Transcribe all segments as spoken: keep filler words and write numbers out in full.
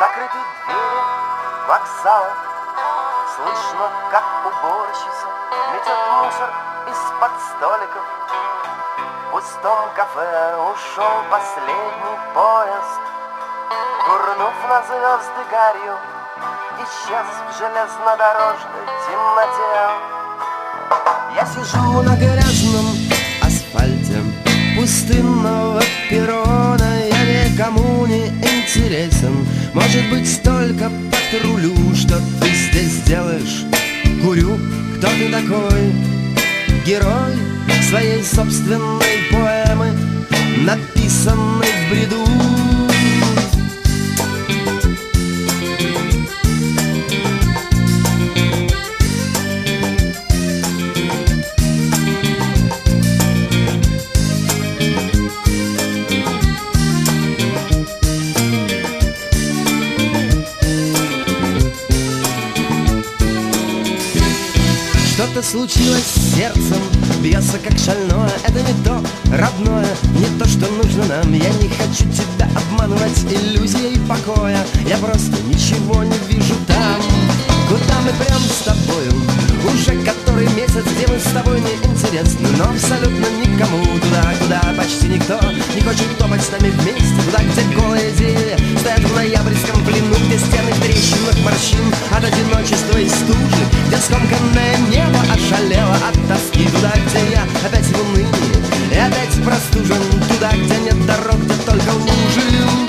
Закрыты двери вокзала, слышно, как уборщица метет мусор из-под столиков. В пустом кафе ушел последний поезд, курнув на звезды гарью, исчез в железнодорожной темноте. Я сижу на грязном асфальте пустынного перрона. Я никому не интересен, может быть, только патрулю. Что ты здесь делаешь? Курю. Кто ты такой? Герой своей собственной поэмы, написанной в бреду. Что-то случилось с сердцем, бьется как шальное. Это не то родное, не то, что нужно нам. Я не хочу тебя обманывать иллюзией покоя. Я просто ничего не вижу там, куда мы прям с тобою. Уже который месяц, где мы с тобой не интересны, но абсолютно никому. Туда, куда почти никто не хочет топать с нами вместе. Туда, где голые деревья стоят в ноябрьском плену, где стены трещинок морщин от одиночества и стужи, где скомканное небо ошалело от тоски. Туда, где я опять в унынии и опять простужен. Туда, где нет дорог, где только лужи.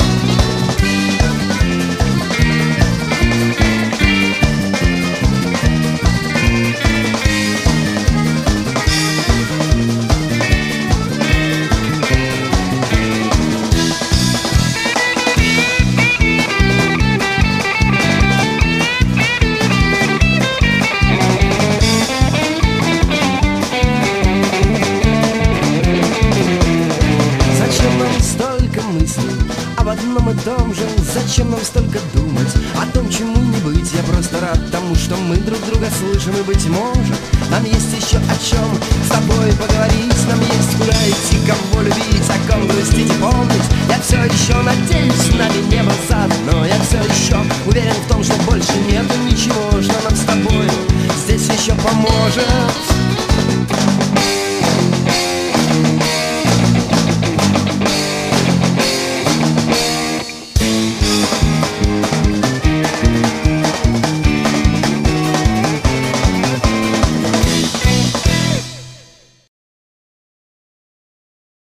Об одном и том же, зачем нам столько думать о том, чему не быть? Я просто рад тому, что мы друг друга слышим. И, быть может, нам есть еще о чем с тобой поговорить. Нам есть куда идти, кого любить, о ком грустить и помнить. Я все еще надеюсь, с нами небо заодно. Я все еще уверен в том, что больше нет ничего, что нам с тобой здесь еще поможет.